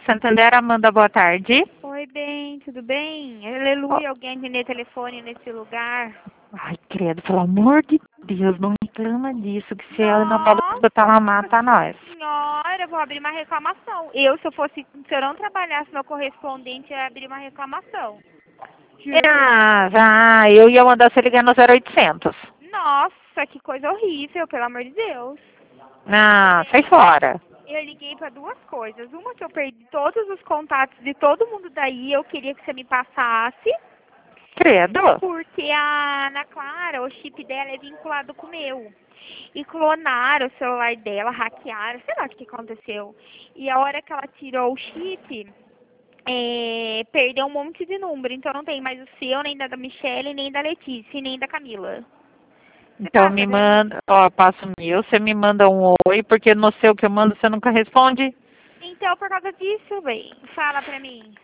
Santander, Amanda, boa tarde. Oi, bem, tudo bem? Aleluia, alguém atender telefone nesse lugar. Ai, credo, pelo amor de Deus, não reclama disso, que se a Ana Paula Nossa escutar, ela mata nós. senhora, eu vou abrir uma reclamação. Se eu não trabalhasse no correspondente, eu ia abrir uma reclamação. Eu ia mandar você ligar no 0800. Nossa, que coisa horrível, pelo amor de Deus. Ah, sai fora. Eu liguei para duas coisas. Uma que eu perdi todos os contatos de todo mundo daí, eu queria que você me passasse. Credo. Porque a Ana Clara, o chip dela é vinculado com o meu. E clonaram o celular dela, hackearam, sei lá o que aconteceu. E a hora que ela tirou o chip, perdeu um monte de número. Então não tem mais o seu, nem da Michelle, nem da Letícia, nem da Camila. Você Então passa me pra mim? manda, ó, passo o meu, você me manda um oi, porque no seu que eu mando você nunca responde. Então, por causa disso, bem, fala pra mim.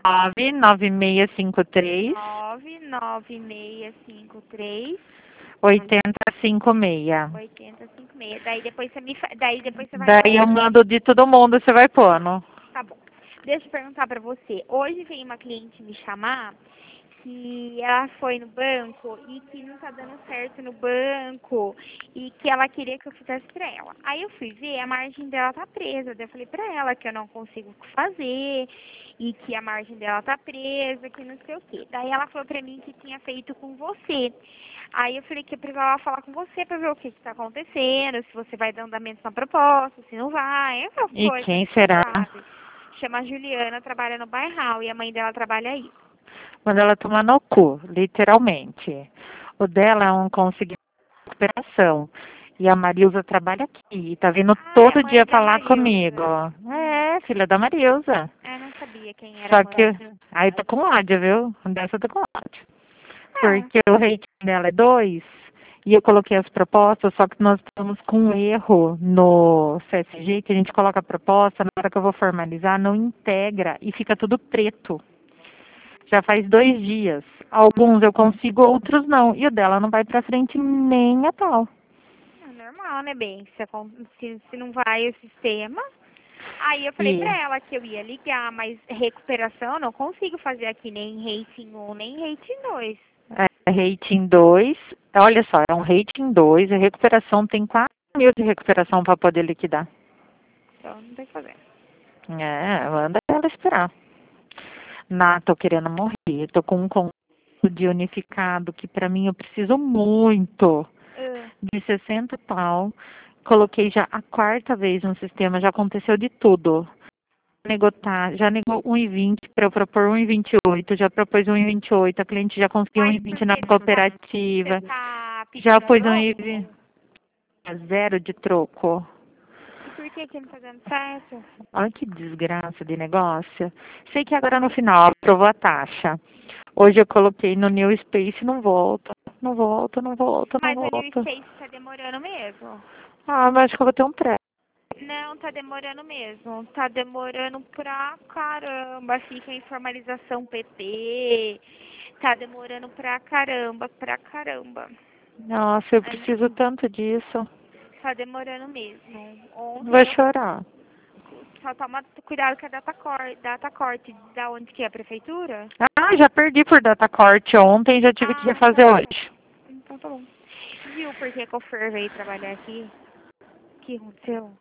99653 99653 8056. 8056. Daí depois você vai Daí eu mandar. mando de todo mundo, você vai pondo. Tá bom. Deixa eu perguntar pra você. Hoje veio uma cliente me chamar que ela foi no banco e que não tá dando certo no banco e que ela queria que eu fizesse pra ela. Aí eu fui ver, a margem dela tá presa. Daí eu falei pra ela que eu não consigo fazer e que a margem dela tá presa, que não sei o quê. Daí ela falou pra mim que tinha feito com você. Aí eu falei que eu precisava falar com você pra ver o que que tá acontecendo, se você vai dar andamento na proposta, se não vai, essas E coisas quem que você será? sabe. Chama Juliana, trabalha no Bairral e a mãe dela trabalha aí. Manda ela tomar no cu, literalmente. O dela é um conseguir recuperação. E a Marilza trabalha aqui, e tá vindo Ah, é a todo mãe dia da falar comigo. Marilza. É, filha da Marilza. Eu não sabia quem era a Só mãe. que aí tô com ódio, viu? Dessa eu tô com ódio. Ah, Porque o rating dela é 2 e eu coloquei as propostas, só que nós estamos com um erro no CSG, que a gente coloca a proposta, na hora que eu vou formalizar, não integra e fica tudo preto. Já faz 2 dias. Alguns eu consigo, outros não. E o dela não vai pra frente nem a pau. é normal, né, bem? Se não vai o sistema. Aí eu falei E pra ela que eu ia ligar, mas recuperação eu não consigo fazer aqui nem rating 1, nem rating 2. rating 2, olha só, é um rating 2, a recuperação tem 4.000 de recuperação para poder liquidar. Então não tem que fazer. É, manda ela esperar. Tô querendo morrer, tô com um conto de unificado que para mim eu preciso muito, Ah, de 60 pau. Coloquei já a quarta vez no sistema, já aconteceu de tudo. Já negou 1,20 para eu propor 1,28, já propôs 1,28, a cliente já conseguiu mas 1,20 por na que você cooperativa, tá já pedindo pôs troco? 1,20, zero de troco. E por que não tá dando certo? Olha que desgraça de negócio. Sei que agora no final aprovou a taxa. Hoje eu coloquei no New Space e não volta, não volta, não volta, não Mas o New volta. Space tá demorando mesmo. Ah, mas acho que eu vou ter um pré. Não, tá demorando mesmo. Tá demorando pra caramba. Fica em formalização PP. Tá demorando pra caramba, pra caramba. Nossa, eu Aí, preciso tanto disso. tá demorando mesmo. Ontem Vai eu chorar. só toma cuidado com a data corte da onde que é a prefeitura. Ah, já perdi por data corte ontem, já tive que Ah, refazer tá. hoje. Então tá bom. Viu por que que o Fer veio trabalhar aqui? O que aconteceu?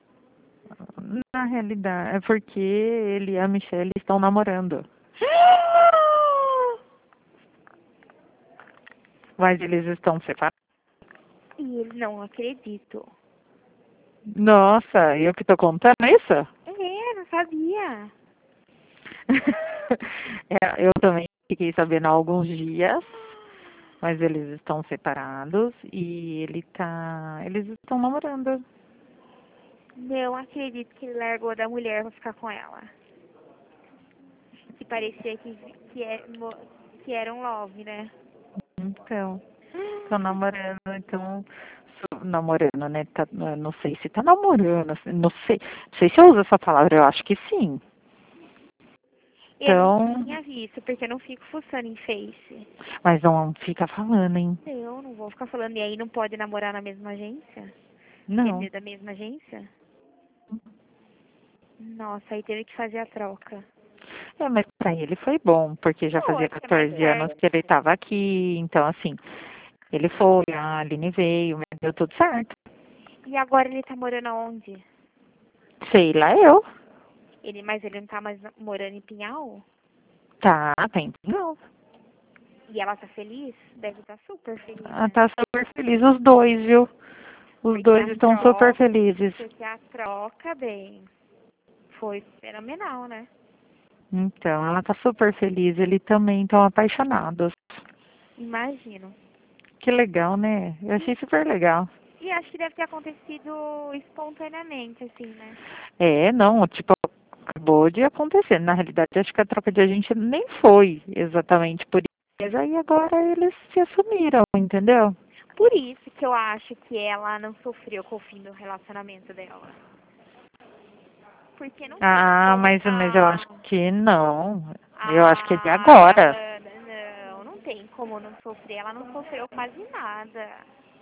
Na realidade, é porque ele e a Michelle estão namorando. Mas eles estão separados. E ele não acredito. Nossa, eu que tô contando isso? Não sabia. Eu também fiquei sabendo há alguns dias, mas eles estão separados e eles estão namorando. Não acredito que ele largou da mulher pra ficar com ela. Que parecia que era um love, né? Então, estão namorando, então, namorando, né? Não sei se tá namorando, não sei se eu uso essa palavra, eu acho que sim. Eu não Então, tinha visto, porque eu não fico fuçando em Face. mas não fica falando, hein? Eu não vou ficar falando, e aí não pode namorar na mesma agência? Não. Vender da mesma agência? Nossa, aí teve que fazer a troca. É, mas pra ele foi bom, porque já fazia Poxa, mas 14 anos que ele estava aqui, então assim, ele foi, a Aline veio, mas deu tudo certo. E agora ele tá morando aonde? Sei lá eu. Mas ele não tá mais morando em Pinhal? Tá, não. E ela tá feliz? Deve estar super feliz, Ela né? tá super feliz, os dois, viu? Os Porque dois a estão super troca, felizes. porque a troca, bem, foi fenomenal, né? Então, ela tá super feliz, ele também, estão apaixonados. Imagino. Que legal, né? Eu achei super legal. E acho que deve ter acontecido espontaneamente, assim, né? É, não, tipo, acabou de acontecer. Na realidade, acho que a troca de agente nem foi exatamente por isso. E agora eles se assumiram, entendeu? Por isso que eu acho que ela não sofreu com o fim do relacionamento dela. Porque não tem Ah, como mas eu acho que não. Eu acho que é de agora. Ana, não tem como não sofrer. Ela não sofreu quase nada.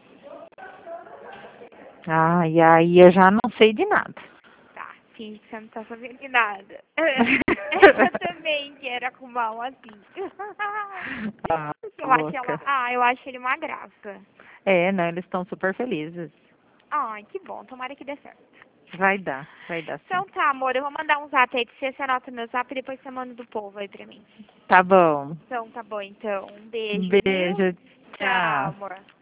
Ah, e aí eu já não sei de nada. Tá, finge que você não tá sabendo de nada. Eu também quero arrumar um assim. Ah, Porque louca. eu acho ele uma graça. É, não, eles estão super felizes. Ai, que bom, tomara que dê certo. Vai dar sim. Então tá, amor, eu vou mandar um zap aí pra você, você anota meu zap e depois você manda do povo aí pra mim. Tá bom. Então tá bom, então. Um beijo, viu? Beijo, Tchau, tchau. amor.